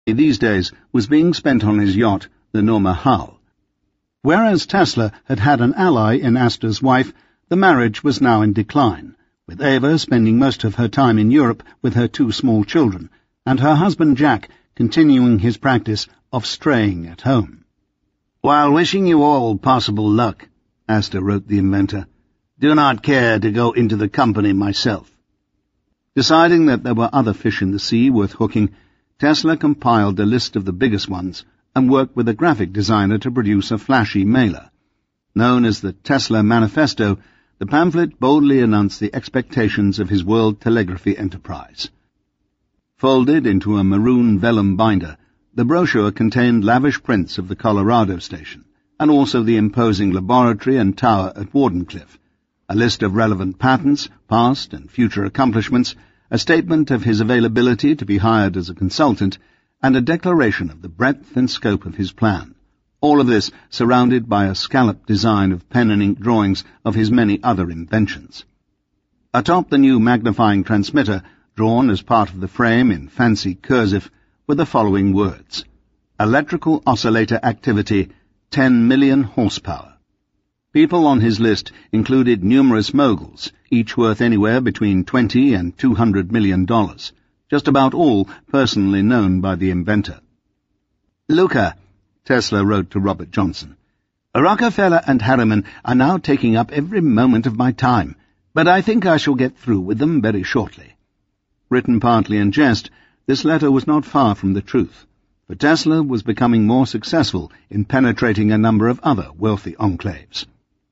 these days was being spent on his yacht, the Norma Hull. Whereas Tesla had had an ally in Astor's wife, the marriage was now in decline, with Ava spending most of her time in Europe with her 2 small children, and her husband Jack continuing his practice of straying at home. "While wishing you all possible luck," Astor wrote the inventor, "do not care to go into the company myself." Deciding that there were other fish in the sea worth hooking, Tesla compiled a list of the biggest ones and worked with a graphic designer to produce a flashy mailer. Known as the Tesla Manifesto, the pamphlet boldly announced the expectations of his world telegraphy enterprise. Folded into a maroon vellum binder, the brochure contained lavish prints of the Colorado station, and also the imposing laboratory and tower at Wardenclyffe, a list of relevant patents, past and future accomplishments, a statement of his availability to be hired as a consultant, and a declaration of the breadth and scope of his plan. All of this surrounded by a scalloped design of pen and ink drawings of his many other inventions. Atop the new magnifying transmitter, drawn as part of the frame in fancy cursive, were the following words: "Electrical oscillator activity, 10 million horsepower." People on his list included numerous moguls, each worth anywhere between $20 and $200 million, just about all personally known by the inventor. "Luca," Tesla wrote to Robert Johnson, "Rockefeller and Harriman are now taking up every moment of my time, but I think I shall get through with them very shortly." Written partly in jest, this letter was not far from the truth, for Tesla was becoming more successful in penetrating a number of other wealthy enclaves.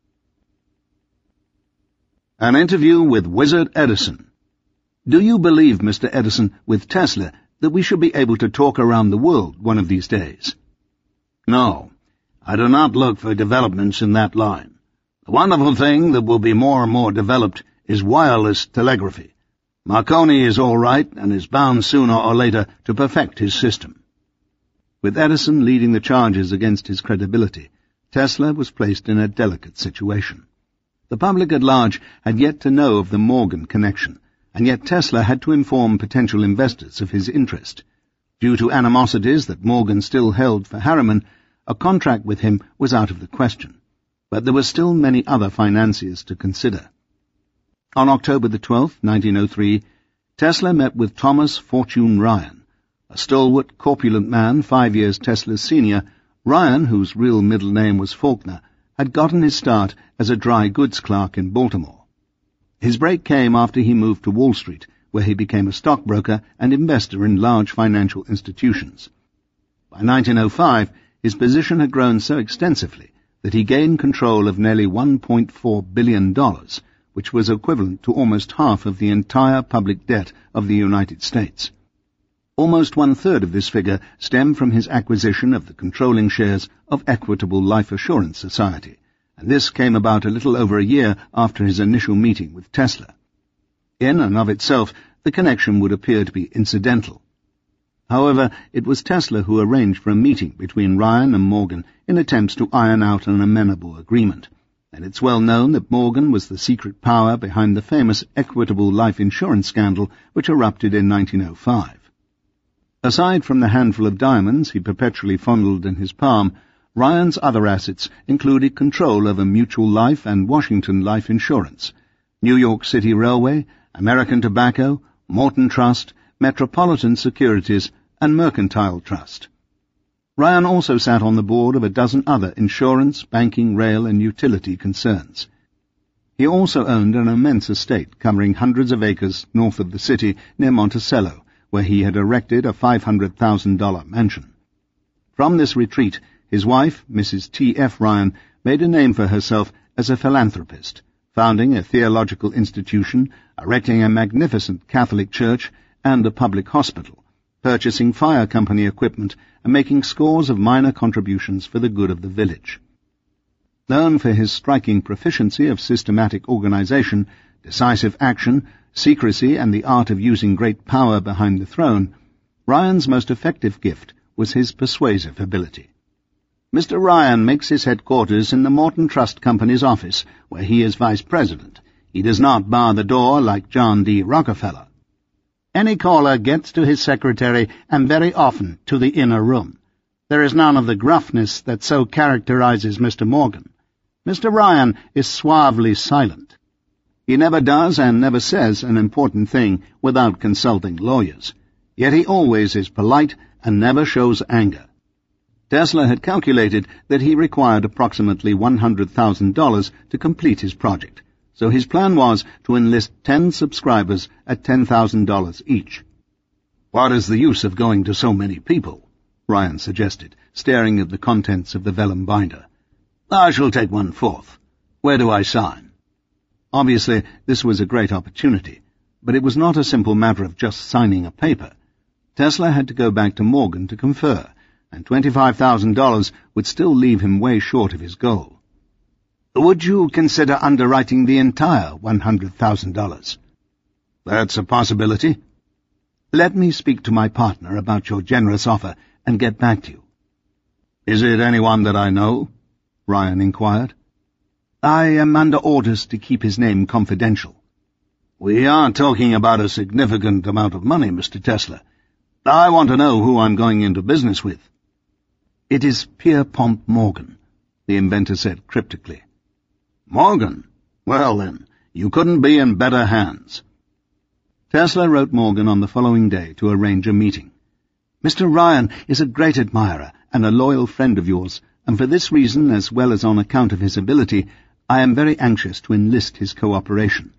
An interview with Wizard Edison. "Do you believe, Mr. Edison, with Tesla, that we should be able to talk around the world one of these days?" "No, I do not look for developments in that line. The wonderful thing that will be more and more developed is wireless telegraphy. Marconi is all right and is bound sooner or later to perfect his system." With Edison leading the charges against his credibility, Tesla was placed in a delicate situation. The public at large had yet to know of the Morgan connection, and yet Tesla had to inform potential investors of his interest. Due to animosities that Morgan still held for Harriman, a contract with him was out of the question, but there were still many other financiers to consider. On October the 12th, 1903, Tesla met with Thomas Fortune Ryan, a stalwart, corpulent man 5 years Tesla's senior. Ryan, whose real middle name was Faulkner, had gotten his start as a dry goods clerk in Baltimore. His break came after he moved to Wall Street, where he became a stockbroker and investor in large financial institutions. By 1905, his position had grown so extensively that he gained control of nearly $1.4 billion, which was equivalent to almost half of the entire public debt of the United States. Almost 1/3 of this figure stemmed from his acquisition of the controlling shares of Equitable Life Assurance Society, and this came about a little over a year after his initial meeting with Tesla. In and of itself, the connection would appear to be incidental. However, it was Tesla who arranged for a meeting between Ryan and Morgan in attempts to iron out an amenable agreement, and it's well known that Morgan was the secret power behind the famous Equitable Life Insurance scandal which erupted in 1905. Aside from the handful of diamonds he perpetually fondled in his palm, Ryan's other assets included control over Mutual Life and Washington Life Insurance, New York City Railway, American Tobacco, Morton Trust, Metropolitan Securities, and Mercantile Trust. Ryan also sat on the board of a dozen other insurance, banking, rail, and utility concerns. He also owned an immense estate covering hundreds of acres north of the city near Monticello, where he had erected a $500,000 mansion. From this retreat, his wife, Mrs. T.F. Ryan, made a name for herself as a philanthropist, founding a theological institution, erecting a magnificent Catholic church and a public hospital, purchasing fire company equipment, and making scores of minor contributions for the good of the village. Known for his striking proficiency of systematic organization, decisive action, secrecy, and the art of using great power behind the throne, Ryan's most effective gift was his persuasive ability. Mr. Ryan makes his headquarters in the Morton Trust Company's office, where he is vice president. He does not bar the door like John D. Rockefeller. Any caller gets to his secretary, and very often to the inner room. There is none of the gruffness that so characterizes Mr. Morgan. Mr. Ryan is suavely silent. He never does and never says an important thing without consulting lawyers. Yet he always is polite and never shows anger. Tesla had calculated that he required approximately $100,000 to complete his project, so his plan was to enlist 10 subscribers at $10,000 each. "What is the use of going to so many people?" Ryan suggested, staring at the contents of the vellum binder. "I shall take 1/4. Where do I sign?" Obviously, this was a great opportunity, but it was not a simple matter of just signing a paper. Tesla had to go back to Morgan to confer, and $25,000 would still leave him way short of his goal. "Would you consider underwriting the entire $100,000? "That's a possibility." "Let me speak to my partner about your generous offer and get back to you." "Is it anyone that I know?" Ryan inquired. "I am under orders to keep his name confidential." "We are talking about a significant amount of money, Mr. Tesla. I want to know who I'm going into business with." "It is Pierpont Morgan," the inventor said cryptically. "Morgan? Well then, you couldn't be in better hands." Tesla wrote Morgan on the following day to arrange a meeting. "Mr. Ryan is a great admirer and a loyal friend of yours, and for this reason, as well as on account of his ability, I am very anxious to enlist his cooperation.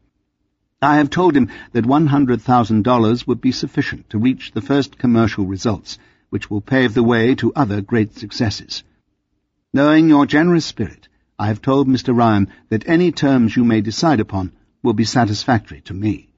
I have told him that $100,000 would be sufficient to reach the first commercial results, which will pave the way to other great successes. Knowing your generous spirit, I have told Mr. Ryan that any terms you may decide upon will be satisfactory to me."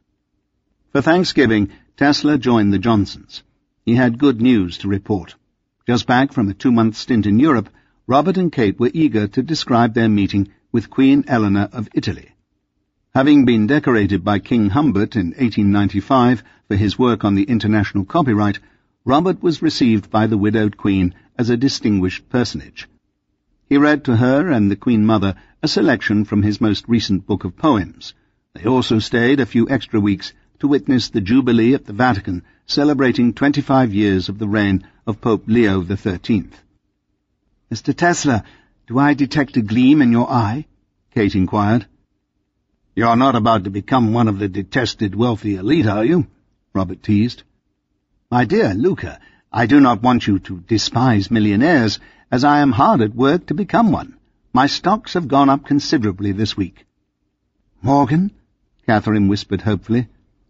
For Thanksgiving, Tesla joined the Johnsons. He had good news to report. Just back from a 2-month stint in Europe, Robert and Kate were eager to describe their meeting with Queen Eleanor of Italy. Having been decorated by King Humbert in 1895 for his work on the international copyright, Robert was received by the widowed Queen as a distinguished personage. He read to her and the Queen Mother a selection from his most recent book of poems. They also stayed a few extra weeks to witness the Jubilee at the Vatican, celebrating 25 years of the reign of Pope Leo XIII. "Mr. Tesla, do I detect a gleam in your eye?" Kate inquired. "You're not about to become one of the detested wealthy elite, are you?" Robert teased. "My dear Luca, I do not want you to despise millionaires, as I am hard at work to become one. My stocks have gone up considerably this week." "Morgan?" Catherine whispered hopefully.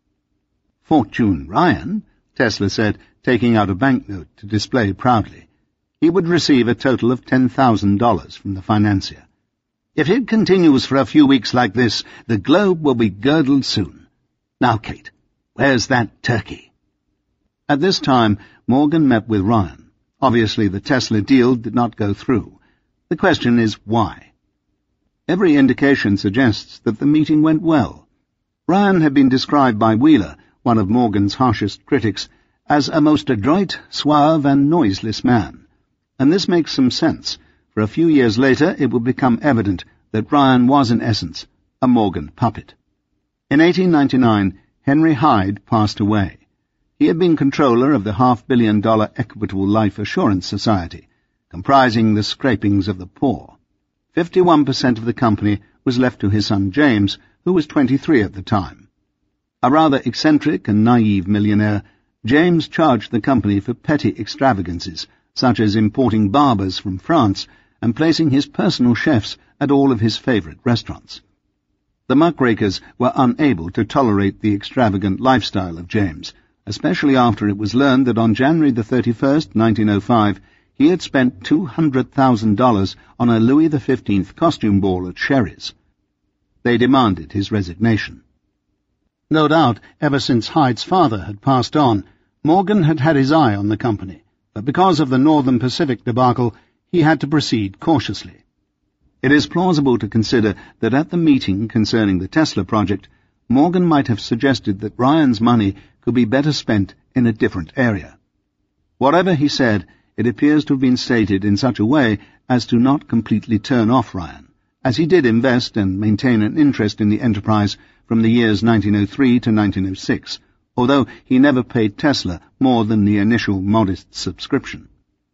"Fortune Ryan," Tesla said, taking out a banknote to display proudly. He would receive a total of $10,000 from the financier. "If it continues for a few weeks like this, the globe will be girdled soon. Now, Kate, where's that turkey?" At this time, Morgan met with Ryan. Obviously, the Tesla deal did not go through. The question is why. Every indication suggests that the meeting went well. Ryan had been described by Wheeler, one of Morgan's harshest critics, as a most adroit, suave, and noiseless man. And this makes some sense, for a few years later it would become evident that Ryan was in essence a Morgan puppet. In 1899, Henry Hyde passed away. He had been controller of the $500 million Equitable Life Assurance Society, comprising the scrapings of the poor. 51% of the company was left to his son James, who was 23 at the time. A rather eccentric and naive millionaire, James charged the company for petty extravagances, such as importing barbers from France and placing his personal chefs at all of his favourite restaurants. The muckrakers were unable to tolerate the extravagant lifestyle of James, especially after it was learned that on January the 31st, 1905, he had spent $200,000 on a Louis XV costume ball at Sherry's. They demanded his resignation. No doubt, ever since Hyde's father had passed on, Morgan had had his eye on the company, but because of the Northern Pacific debacle, he had to proceed cautiously. It is plausible to consider that at the meeting concerning the Tesla project, Morgan might have suggested that Ryan's money could be better spent in a different area. Whatever he said, it appears to have been stated in such a way as to not completely turn off Ryan, as he did invest and maintain an interest in the enterprise from the years 1903 to 1906, although he never paid Tesla more than the initial modest subscription.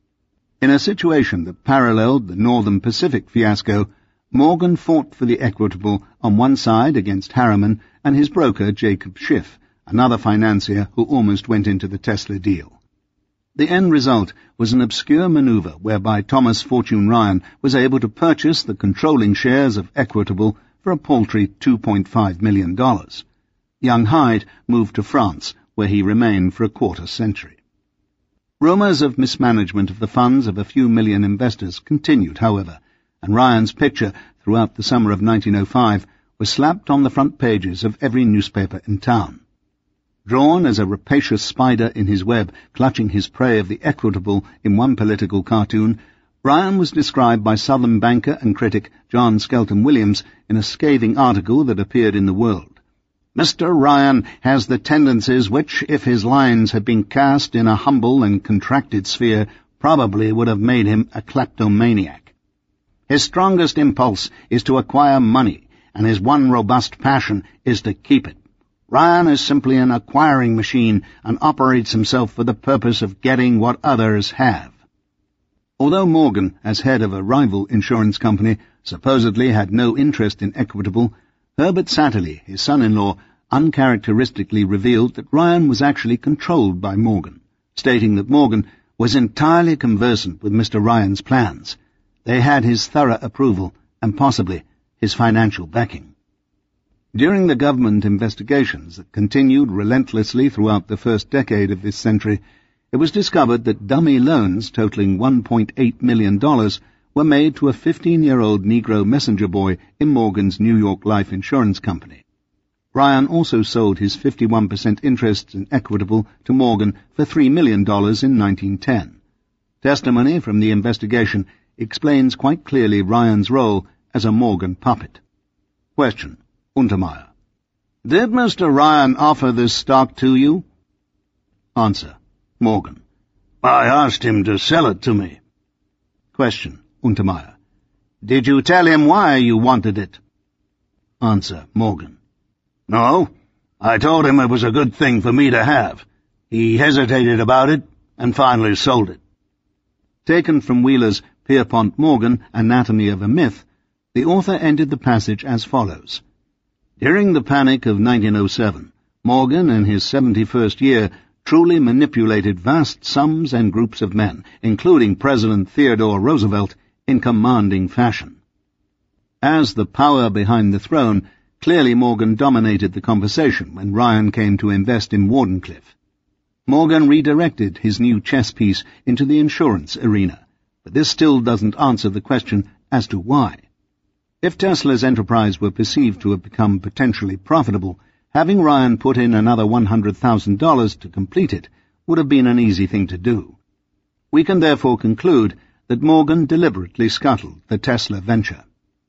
In a situation that paralleled the Northern Pacific fiasco, Morgan fought for the Equitable on one side against Harriman and his broker Jacob Schiff, another financier who almost went into the Tesla deal. The end result was an obscure maneuver whereby Thomas Fortune Ryan was able to purchase the controlling shares of Equitable for a paltry $2.5 million. Young Hyde moved to France, where he remained for a quarter-century. Rumours of mismanagement of the funds of a few million investors continued, however, and Ryan's picture throughout the summer of 1905 was slapped on the front pages of every newspaper in town. Drawn as a rapacious spider in his web, clutching his prey of the Equitable in one political cartoon, Ryan was described by Southern banker and critic John Skelton Williams in a scathing article that appeared in The World. Mr. Ryan has the tendencies which, if his lines had been cast in a humble and contracted sphere, probably would have made him a kleptomaniac. His strongest impulse is to acquire money, and his one robust passion is to keep it. Ryan is simply an acquiring machine and operates himself for the purpose of getting what others have. Although Morgan, as head of a rival insurance company, supposedly had no interest in Equitable, Herbert Satterley, his son-in-law, uncharacteristically revealed that Ryan was actually controlled by Morgan, stating that Morgan was entirely conversant with Mr. Ryan's plans. They had his thorough approval and possibly his financial backing. During the government investigations that continued relentlessly throughout the first decade of this century, it was discovered that dummy loans totaling $1.8 million were made to a 15-year-old Negro messenger boy in Morgan's New York Life Insurance Company. Ryan also sold his 51% interest in Equitable to Morgan for $3 million in 1910. Testimony from the investigation explains quite clearly Ryan's role as a Morgan puppet. Question. Untermeyer. Did Mr. Ryan offer this stock to you? Answer. Morgan. I asked him to sell it to me. Question. Untermeyer. Did you tell him why you wanted it? Answer. Morgan. No. I told him it was a good thing for me to have. He hesitated about it and finally sold it. Taken from Wheeler's Pierpont Morgan, Anatomy of a Myth, the author ended the passage as follows. During the Panic of 1907, Morgan, in his 71st year, truly manipulated vast sums and groups of men, including President Theodore Roosevelt, in commanding fashion. As the power behind the throne, clearly Morgan dominated the conversation when Ryan came to invest in Wardenclyffe. Morgan redirected his new chess piece into the insurance arena, but this still doesn't answer the question as to why. If Tesla's enterprise were perceived to have become potentially profitable, having Ryan put in another $100,000 to complete it would have been an easy thing to do. We can therefore conclude that Morgan deliberately scuttled the Tesla venture.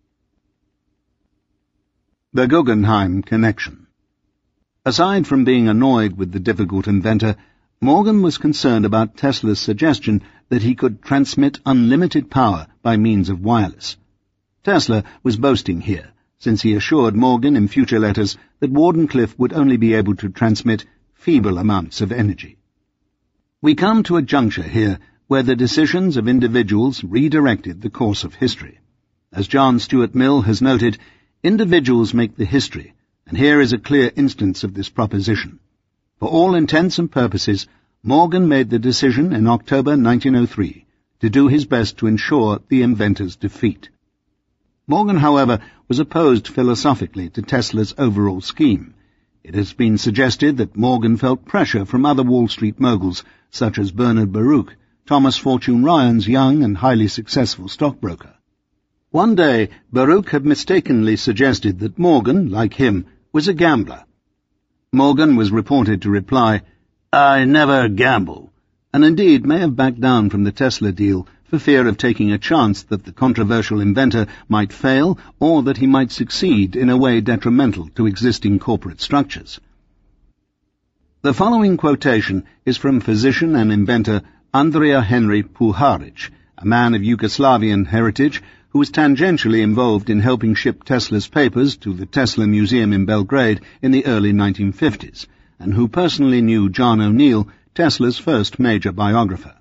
The Guggenheim Connection. Aside from being annoyed with the difficult inventor, Morgan was concerned about Tesla's suggestion that he could transmit unlimited power by means of wireless. Tesla was boasting here, since he assured Morgan in future letters that Wardenclyffe would only be able to transmit feeble amounts of energy. We come to a juncture here where the decisions of individuals redirected the course of history. As John Stuart Mill has noted, individuals make the history, and here is a clear instance of this proposition. For all intents and purposes, Morgan made the decision in October 1903 to do his best to ensure the inventor's defeat. Morgan, however, was opposed philosophically to Tesla's overall scheme. It has been suggested that Morgan felt pressure from other Wall Street moguls, such as Bernard Baruch, Thomas Fortune Ryan's young and highly successful stockbroker. One day, Baruch had mistakenly suggested that Morgan, like him, was a gambler. Morgan was reported to reply, "I never gamble," and indeed may have backed down from the Tesla deal for fear of taking a chance that the controversial inventor might fail or that he might succeed in a way detrimental to existing corporate structures. The following quotation is from physician and inventor Andrija Henry Puharic, a man of Yugoslavian heritage who was tangentially involved in helping ship Tesla's papers to the Tesla Museum in Belgrade in the early 1950s, and who personally knew John O'Neill, Tesla's first major biographer.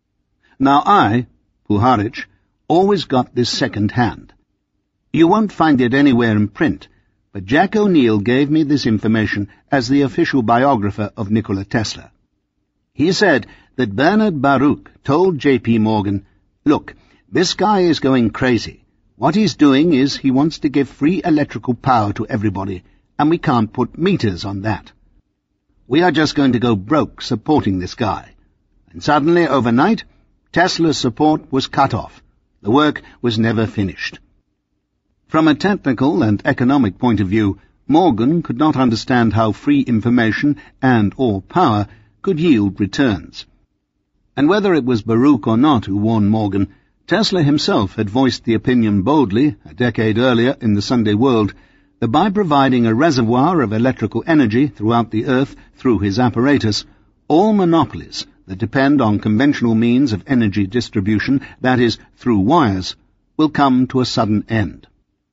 Now I, Puharich, always got this second-hand. You won't find it anywhere in print, but Jack O'Neill gave me this information as the official biographer of Nikola Tesla. He said that Bernard Baruch told J.P. Morgan, "Look, this guy is going crazy. What he's doing is he wants to give free electrical power to everybody, and we can't put meters on that. We are just going to go broke supporting this guy." And suddenly, overnight, Tesla's support was cut off. The work was never finished. From a technical and economic point of view, Morgan could not understand how free information and/or power could yield returns. And whether it was Baruch or not who warned Morgan, Tesla himself had voiced the opinion boldly, a decade earlier in the Sunday World, that by providing a reservoir of electrical energy throughout the earth through his apparatus, all monopolies that depend on conventional means of energy distribution, that is, through wires, will come to a sudden end.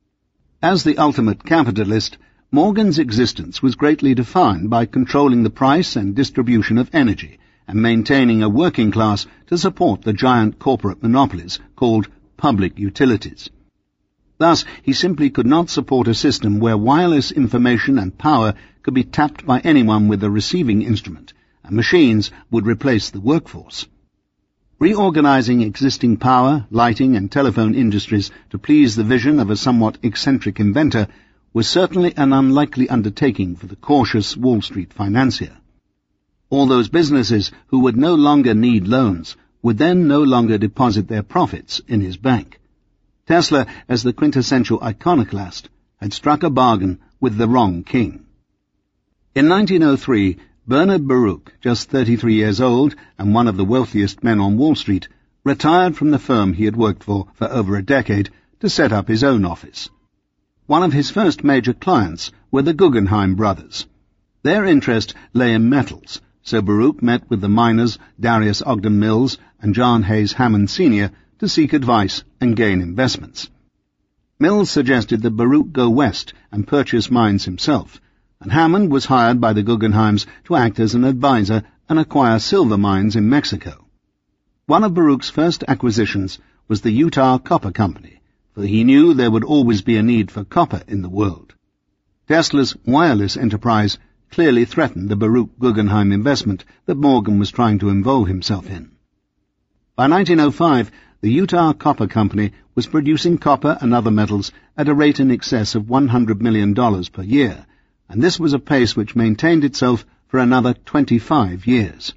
As the ultimate capitalist, Morgan's existence was greatly defined by controlling the price and distribution of energy and maintaining a working class to support the giant corporate monopolies called public utilities. Thus, he simply could not support a system where wireless information and power could be tapped by anyone with a receiving instrument, and machines would replace the workforce. Reorganizing existing power, lighting, and telephone industries to please the vision of a somewhat eccentric inventor was certainly an unlikely undertaking for the cautious Wall Street financier. All those businesses who would no longer need loans would then no longer deposit their profits in his bank. Tesla, as the quintessential iconoclast, had struck a bargain with the wrong king. In 1903, Bernard Baruch, just 33 years old and one of the wealthiest men on Wall Street, retired from the firm he had worked for over a decade to set up his own office. One of his first major clients were the Guggenheim brothers. Their interest lay in metals, so Baruch met with the miners Darius Ogden Mills and John Hayes Hammond Sr. to seek advice and gain investments. Mills suggested that Baruch go west and purchase mines himself, and Hammond was hired by the Guggenheims to act as an advisor and acquire silver mines in Mexico. One of Baruch's first acquisitions was the Utah Copper Company, for he knew there would always be a need for copper in the world. Tesla's wireless enterprise clearly threatened the Baruch Guggenheim investment that Morgan was trying to involve himself in. By 1905, the Utah Copper Company was producing copper and other metals at a rate in excess of $100 million per year, and this was a pace which maintained itself for another 25 years.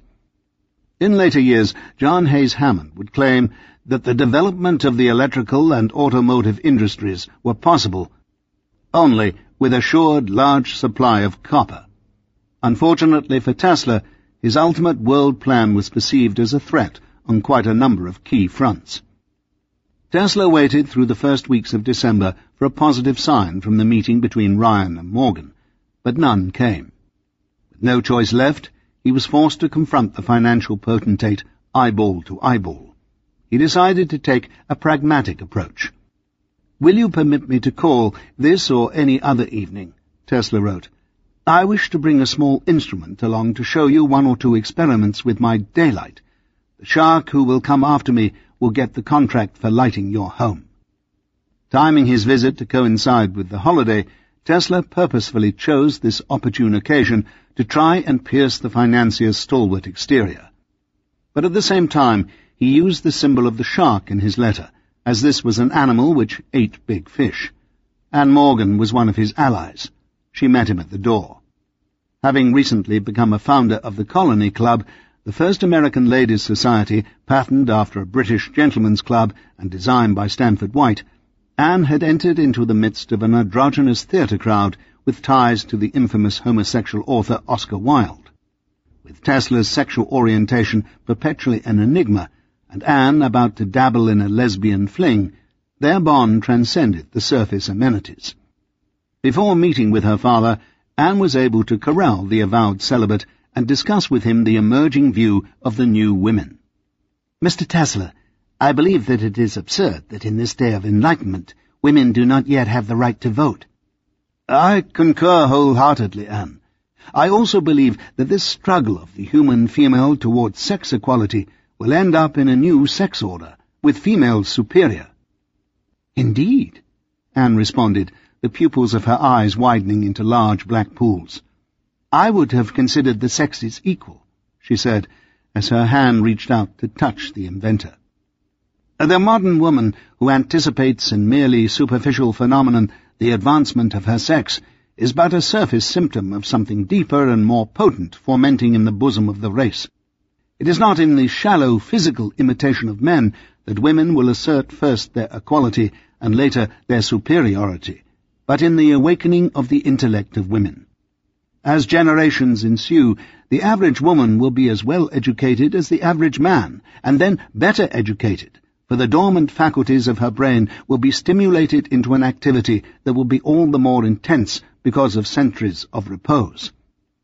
In later years, John Hayes Hammond would claim that the development of the electrical and automotive industries were possible only with assured large supply of copper. Unfortunately for Tesla, his ultimate world plan was perceived as a threat on quite a number of key fronts. Tesla waited through the first weeks of December for a positive sign from the meeting between Ryan and Morgan, but none came. With no choice left, he was forced to confront the financial potentate eyeball to eyeball. He decided to take a pragmatic approach. "Will you permit me to call this or any other evening?" Tesla wrote. "I wish to bring a small instrument along to show you one or two experiments with my daylight. The shark who will come after me will get the contract for lighting your home." Timing his visit to coincide with the holiday, Tesla purposefully chose this opportune occasion to try and pierce the financier's stalwart exterior. But at the same time, he used the symbol of the shark in his letter, as this was an animal which ate big fish. Anne Morgan was one of his allies. She met him at the door. Having recently become a founder of the Colony Club, the first American ladies' society, patterned after a British gentleman's club and designed by Stanford White, Anne had entered into the midst of an androgynous theatre crowd with ties to the infamous homosexual author Oscar Wilde. With Tesla's sexual orientation perpetually an enigma, and Anne about to dabble in a lesbian fling, their bond transcended the surface amenities. Before meeting with her father, Anne was able to corral the avowed celibate and discuss with him the emerging view of the new women. "Mr. Tesla, I believe that it is absurd that in this day of enlightenment women do not yet have the right to vote." "I concur wholeheartedly, Anne. I also believe that this struggle of the human female towards sex equality will end up in a new sex order, with females superior." "Indeed," Anne responded, the pupils of her eyes widening into large black pools. "I would have considered the sexes equal," she said, as her hand reached out to touch the inventor. The modern woman who anticipates in merely superficial phenomenon the advancement of her sex is but a surface symptom of something deeper and more potent fermenting in the bosom of the race. It is not in the shallow physical imitation of men that women will assert first their equality and later their superiority, but in the awakening of the intellect of women. As generations ensue, the average woman will be as well educated as the average man, and then better educated, for the dormant faculties of her brain will be stimulated into an activity that will be all the more intense because of centuries of repose.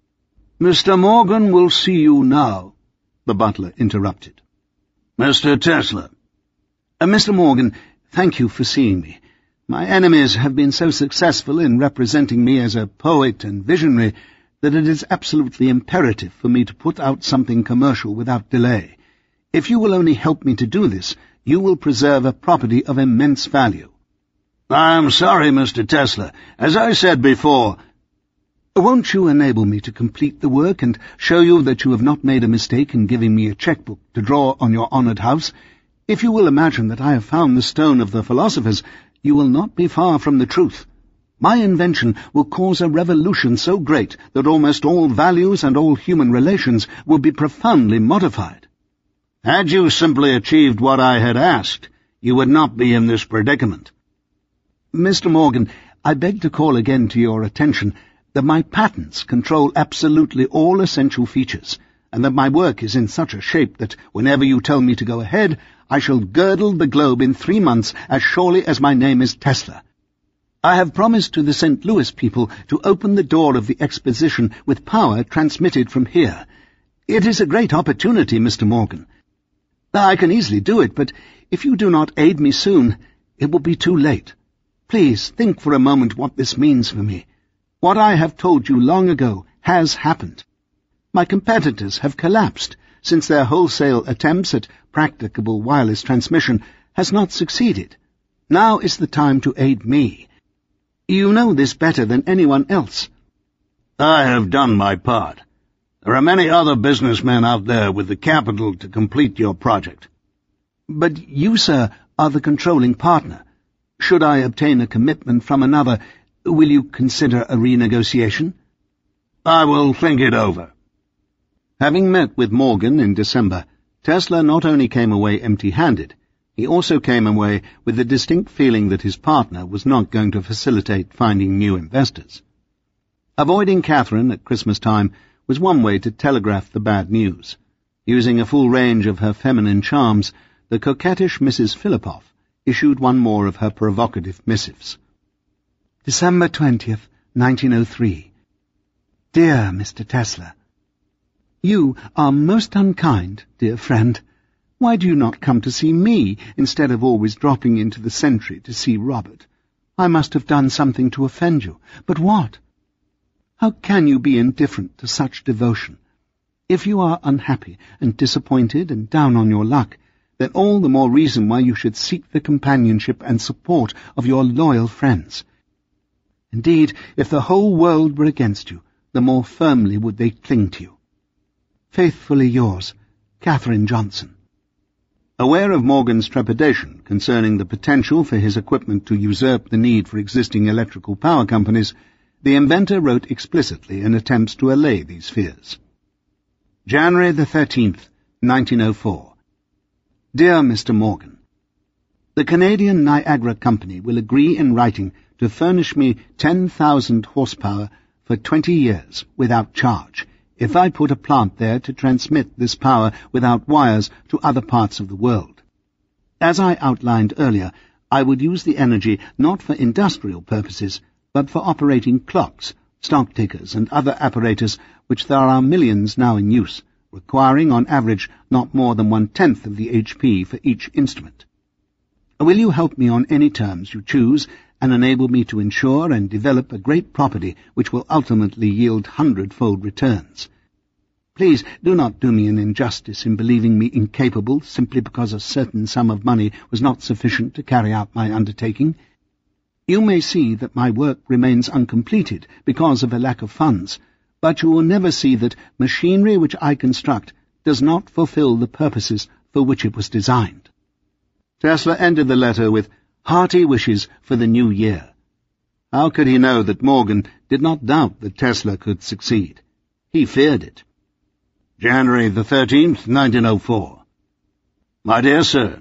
"Mr. Morgan will see you now," the butler interrupted. "Mr. Tesla." Mr. Morgan, thank you for seeing me. My enemies have been so successful in representing me as a poet and visionary that it is absolutely imperative for me to put out something commercial without delay. If you will only help me to do this, you will preserve a property of immense value." "I am sorry, Mr. Tesla. As I said before—" "Won't you enable me to complete the work and show you that you have not made a mistake in giving me a checkbook to draw on your honoured house? If you will imagine that I have found the stone of the philosophers, you will not be far from the truth. My invention will cause a revolution so great that almost all values and all human relations will be profoundly modified." "Had you simply achieved what I had asked, you would not be in this predicament." "Mr. Morgan, I beg to call again to your attention that my patents control absolutely all essential features, and that my work is in such a shape that whenever you tell me to go ahead, I shall girdle the globe in 3 months as surely as my name is Tesla. I have promised to the St. Louis people to open the door of the exposition with power transmitted from here. It is a great opportunity, Mr. Morgan. I can easily do it, but if you do not aid me soon, it will be too late. Please think for a moment what this means for me. What I have told you long ago has happened. My competitors have collapsed, since their wholesale attempts at practicable wireless transmission has not succeeded. Now is the time to aid me. You know this better than anyone else." "I have done my part. There are many other businessmen out there with the capital to complete your project." "But you, sir, are the controlling partner. Should I obtain a commitment from another, will you consider a renegotiation?" "I will think it over." Having met with Morgan in December, Tesla not only came away empty-handed, he also came away with the distinct feeling that his partner was not going to facilitate finding new investors. Avoiding Catherine at Christmas time was one way to telegraph the bad news. Using a full range of her feminine charms, the coquettish Mrs. Philipov issued one more of her provocative missives. December 20th, 1903. Dear Mr. Tesla, you are most unkind, dear friend. Why do you not come to see me, instead of always dropping into the Sentry to see Robert? I must have done something to offend you, but what? How can you be indifferent to such devotion? If you are unhappy and disappointed and down on your luck, then all the more reason why you should seek the companionship and support of your loyal friends. Indeed, if the whole world were against you, the more firmly would they cling to you. Faithfully yours, Catherine Johnson. Aware of Morgan's trepidation concerning the potential for his equipment to usurp the need for existing electrical power companies, the inventor wrote explicitly in attempts to allay these fears. January the 13th, 1904. Dear Mr. Morgan, the Canadian Niagara Company will agree in writing to furnish me 10,000 horsepower for 20 years without charge, if I put a plant there to transmit this power without wires to other parts of the world. As I outlined earlier, I would use the energy not for industrial purposes, but for operating clocks, stock tickers, and other apparatus which there are millions now in use, requiring on average not more than 1/10 of the HP for each instrument. Will you help me on any terms you choose, and enable me to ensure and develop a great property which will ultimately yield 100-fold returns. Please do not do me an injustice in believing me incapable simply because a certain sum of money was not sufficient to carry out my undertaking. You may see that my work remains uncompleted because of a lack of funds, but you will never see that machinery which I construct does not fulfill the purposes for which it was designed. Tesla ended the letter with hearty wishes for the new year. How could he know that Morgan did not doubt that Tesla could succeed? He feared it. January the 13th, 1904. My dear Sir,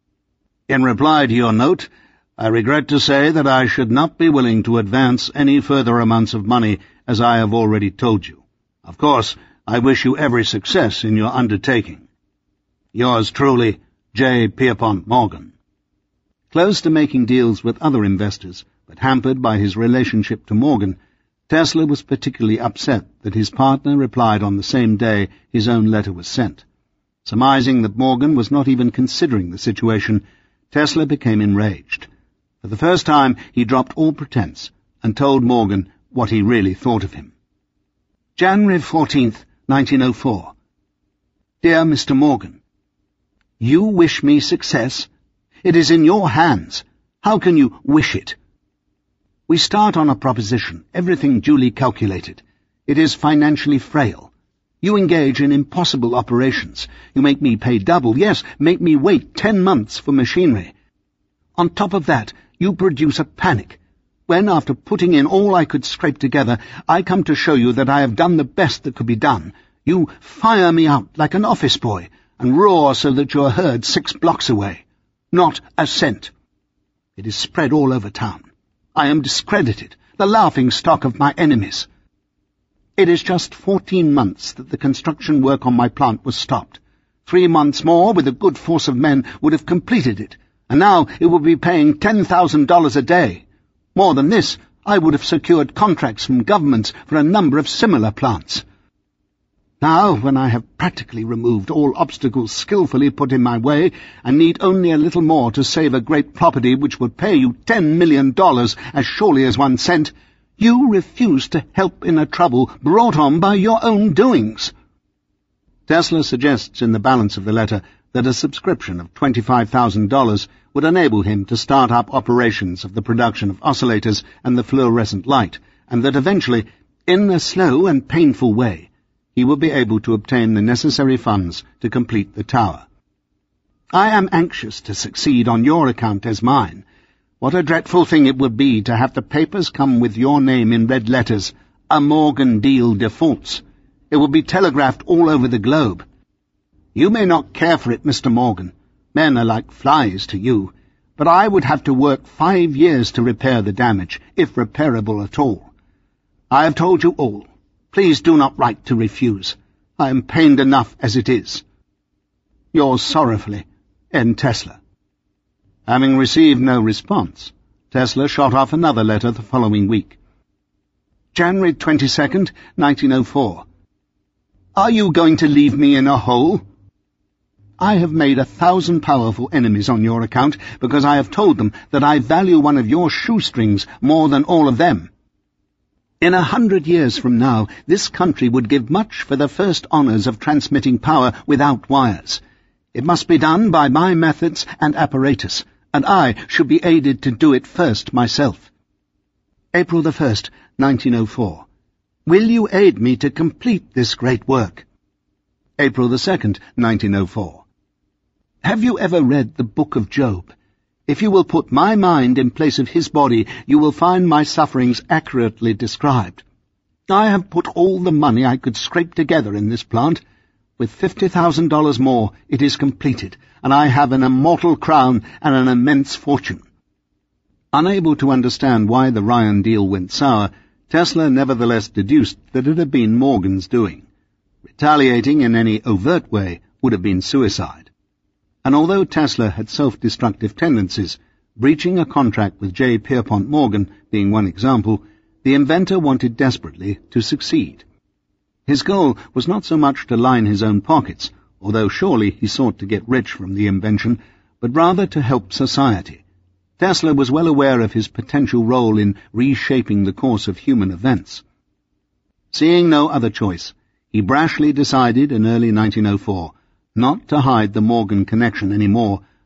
in reply to your note, I regret to say that I should not be willing to advance any further amounts of money, as I have already told you. Of course, I wish you every success in your undertaking. Yours truly, J. Pierpont Morgan. Close to making deals with other investors, but hampered by his relationship to Morgan, Tesla was particularly upset that his partner replied on the same day his own letter was sent. Surmising that Morgan was not even considering the situation, Tesla became enraged. For the first time, he dropped all pretense and told Morgan what he really thought of him. January 14th, 1904. Dear Mr. Morgan, you wish me success? It is in your hands. How can you wish it? We start on a proposition, everything duly calculated. It is financially frail. You engage in impossible operations. You make me pay double, yes, make me wait 10 months for machinery. On top of that, you produce a panic. When, after putting in all I could scrape together, I come to show you that I have done the best that could be done, you fire me out like an office boy and roar so that you are heard 6 blocks away. Not a cent. It is spread all over town. I am discredited, the laughing-stock of my enemies. It is just 14 months that the construction work on my plant was stopped. 3 months more, with a good force of men, would have completed it, and now it would be paying $10,000 a day. More than this, I would have secured contracts from governments for a number of similar plants. Now, when I have practically removed all obstacles skillfully put in my way, and need only a little more to save a great property which would pay you $10 million as surely as 1 cent, you refuse to help in a trouble brought on by your own doings. Tesla suggests in the balance of the letter that a subscription of $25,000 would enable him to start up operations of the production of oscillators and the fluorescent light, and that eventually, in a slow and painful way, he would be able to obtain the necessary funds to complete the tower. I am anxious to succeed on your account as mine. What a dreadful thing it would be to have the papers come with your name in red letters, "A Morgan deal defaults." It would be telegraphed all over the globe. You may not care for it, Mr. Morgan. Men are like flies to you. But I would have to work 5 years to repair the damage, if repairable at all. I have told you all. Please do not write to refuse. I am pained enough as it is. Yours sorrowfully, N. Tesla. Having received no response, Tesla shot off another letter the following week. January 22nd, 1904. Are you going to leave me in a hole? I have made 1,000 powerful enemies on your account because I have told them that I value one of your shoestrings more than all of them. In 100 years from now, this country would give much for the first honours of transmitting power without wires. It must be done by my methods and apparatus, and I should be aided to do it first myself. April the 1st, 1904. Will you aid me to complete this great work? April the 2nd, 1904. Have you ever read the Book of Job? If you will put my mind in place of his body, you will find my sufferings accurately described. I have put all the money I could scrape together in this plant. With $50,000 more, it is completed, and I have an immortal crown and an immense fortune. Unable to understand why the Ryan deal went sour, Tesla nevertheless deduced that it had been Morgan's doing. Retaliating in any overt way would have been suicide. And although Tesla had self-destructive tendencies, breaching a contract with J. Pierpont Morgan being one example, the inventor wanted desperately to succeed. His goal was not so much to line his own pockets, although surely he sought to get rich from the invention, but rather to help society. Tesla was well aware of his potential role in reshaping the course of human events. Seeing no other choice, he brashly decided in early 1904 not to hide the Morgan connection any more,